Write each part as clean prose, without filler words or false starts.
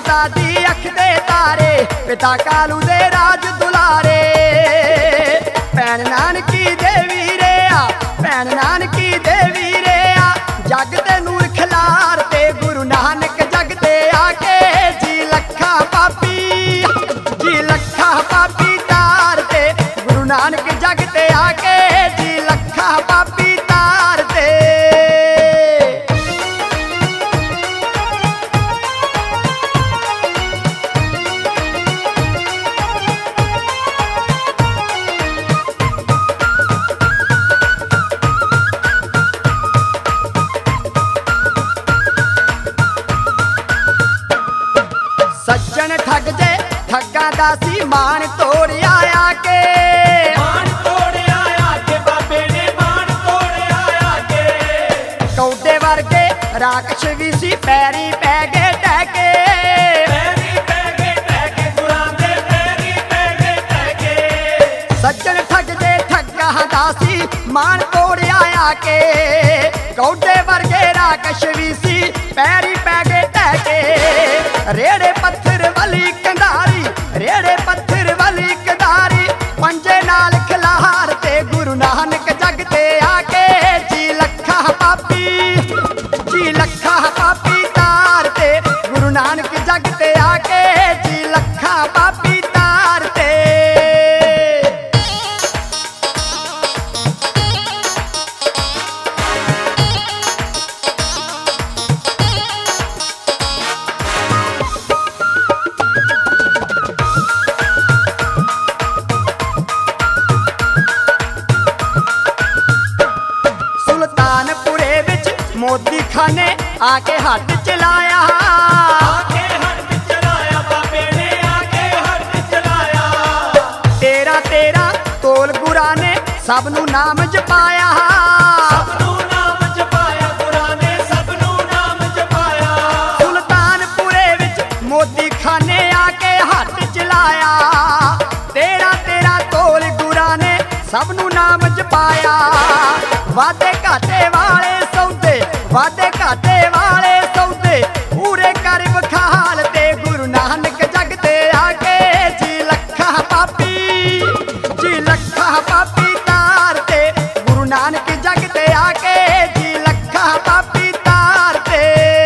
माता दी अख दे तारे, पिता कालू दे राज दुलारे। भैन नानकी देवी रे आ, भैन नानकी देवी रे आ, जग ते नूर खिलार ते गुरु नानक जग ते आके जी लखा पापी, जी लखा पापी तार ते गुरु नानक जग ते आके जी लखा पापी तार ते। सज्जन ठग जे ठगा दासी मान तोड़ आया के, मान तोड़ आया के बाबे ने मान तोड़ आया के। कौडे वर्गे राक्षस भी सी पैरी पै गए टहके, पैरी पै गए टहके गुरां दे पैरी पै गए टहके। सज्जन ठग जे ठगा दासी मान तोड़ आया के, कौडे वर्गे राक्षस भी सी पैरी पै गए टहके। रेड़े पत्थर वाली कंधारी, रेड़े पत्थर वाली कंधारी, पंजे नाल खिलार ते गुरु नानक जग ते आके जी लखा पापी, जी लखा पापी तार ते गुरु नानक जग ते आके जी लखा पापी तार ते। सुल्तानपुरे विच मोदी खाने आके हट चलाया, आके हट चलाया बाबे ने आके हट चलाया। 13 तोल गुरा ने सबनू नाम जपाया, सबनू नाम जपाया गुरां ने सबनू नाम जपाया। सुल्तानपुरे विच मोदी खाने आके हट चलाया। 13 तोल गुरा ने सबनू नाम जपाया। वादे घाटे वाले सौदे, वादे घाटे वाले सौदे पूरे कर विखाल ते गुरु नानक जग ते आके जी लखा पापी, जी लखा पापी तार ते गुरु नानक जग ते आके जी लखा पापी तार ते।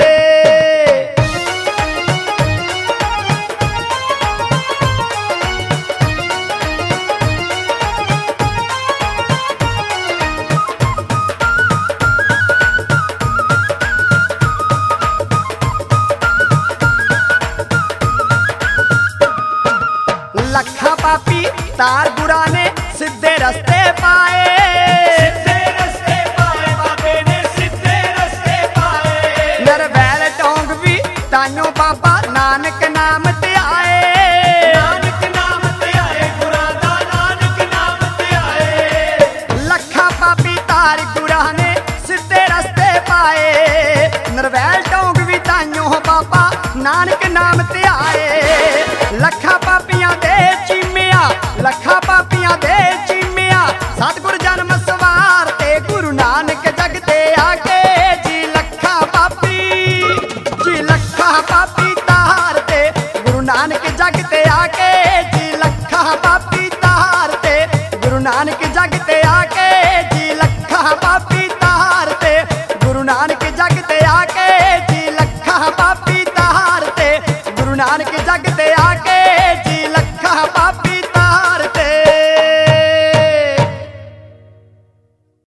लखा पापी तार गुरा ने सीधे रस्ते पाए, सीधे रस्ते पाए बाबे ने सीधे रस्ते पाए। नरवैल टोंग भी ताइयों बाबा नानक नाम ते आए, नानक नाम ते आए गुरां दा नानक नाम ते आए। लखा पापी तार गुरा ने सीधे रस्ते पाए। नरवैल टोंग भी ताइयों बाबा नानक नाम ते आए। लखा पापी